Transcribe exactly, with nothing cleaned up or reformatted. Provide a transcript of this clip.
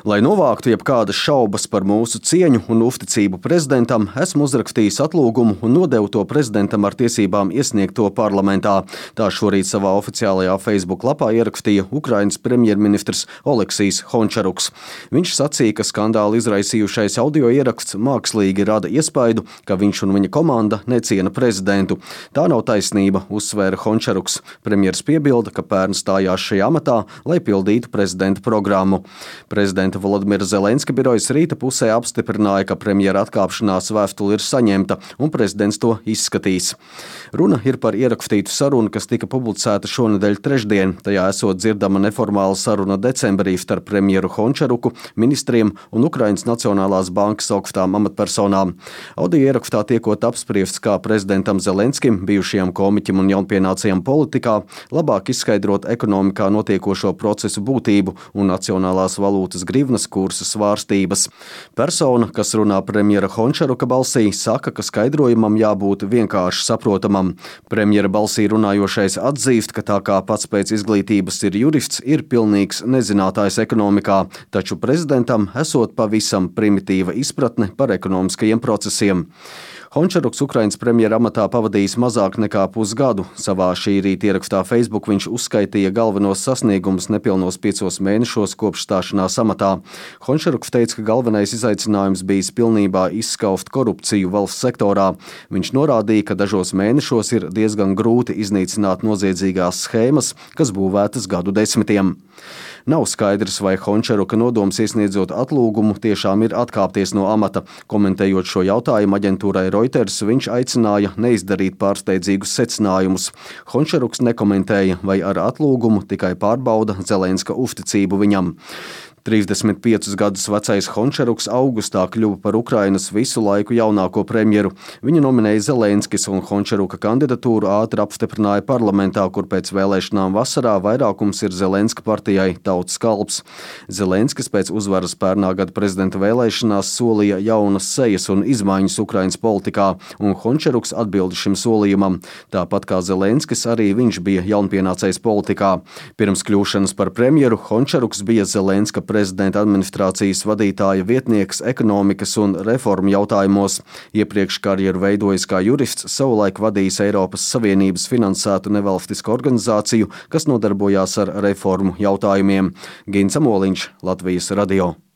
Lai novāktu jebkādas šaubas par mūsu cieņu un uzticību prezidentam, esmu uzrakstījis atlūgumu un nodevu to prezidentam ar tiesībām iesniegt to parlamentā. Tā šorīt savā oficiālajā Facebook lapā ierakstīja Ukrainas premjerministrs Oleksijs Hončaruks. Viņš sacīja, ka skandālu izraisījušais audio ieraksts mākslīgi rada iespaidu, ka viņš un viņa komanda neciena prezidentu. Tā nav taisnība, uzsvēra Hončaruks. Premjers piebilda, ka pērn stājās šajā amatā, lai pildītu prezidenta programmu. Prezidenta Volodimira Zelenska birojas rīta pusē apstiprināja, ka premjera atkāpšanās vēstule ir saņemta un prezidents to izskatīs. Runa ir par ierakstītu sarunu, kas tika publicēta šonedēļ trešdien. Tajā esot dzirdama neformāla saruna decembrī starp premjeru Hončaruku, ministriem un Ukrainas Nacionālās bankas augstām amatpersonām. Audio ierakstā tiekot apspriests, kā prezidentam Zelenskim, bijušajam komiķim un jaunpienācējam politikā, labāk izskaidrot ekonomikā notiekošo procesu būtību un nacionālās valūtas grivnas kursa svārstības. Persona, kas runā premjera Hončaruka balsī, saka, ka skaidrojumam jābūt vienkārši saprotamam. Premjera balsī runājošais atzīst, ka tā kā pats pēc izglītības ir jurists, ir pilnīgs nezinātājs ekonomikā, taču prezidentam esot pavisam primitīva izpratne par ekonomiskajiem procesiem. Hončaruks Ukrainas premjera amatā pavadījis mazāk nekā pusgadu. Savā šī rīta ierakstā Facebook viņš uzskaitīja galvenos sasniegumus nepilnos piecos mēnešos kopš stāšanās amatā. Hončaruks teica, ka galvenais izaicinājums bijis pilnībā izskaust korupciju valsts sektorā. Viņš norādīja, ka dažos mēnešos ir diezgan grūti iznīcināt noziedzīgās schēmas, kas būvētas gadu desmitiem. Nav skaidrs, vai Hončaruka nodoms iesniedzot atlūgumu tiešām ir atkāpties no amata. Komentējot šo jautājumu aģentūrai Reuters, viņš aicināja neizdarīt pārsteidzīgus secinājumus. Hončaruks nekomentēja, vai ar atlūgumu tikai pārbauda Zelenska uzticību viņam. trīsdesmit piecus gadus vecais Hončaruks augustā kļuva par Ukrainas visu laiku jaunāko premjeru. Viņu nominēja Zelenskis un Hončaruka kandidatūru ātri apstiprināja parlamentā, kur pēc vēlēšanām vasarā vairākums ir Zelenska partijai Tautas kalps. Zelenskis pēc uzvaras pērnā gada prezidenta vēlēšanās solīja jaunas sejas un izmaiņas Ukrainas politikā, un Hončaruks atbildi šim solījumam. Tāpat kā Zelenskis, arī viņš bija jaunpienācējs politikā. Pirms kļūšanas par premjeru Hončaruks bija Zelenska prezidenta administrācijas vadītāja vietnieks ekonomikas un reformu jautājumos. Iepriekš karjeru veidojis kā jurists, savulaik vadījis Eiropas Savienības finansētu nevalstisku organizāciju, kas nodarbojās ar reformu jautājumiem. Gins Amoliņš, Latvijas radio.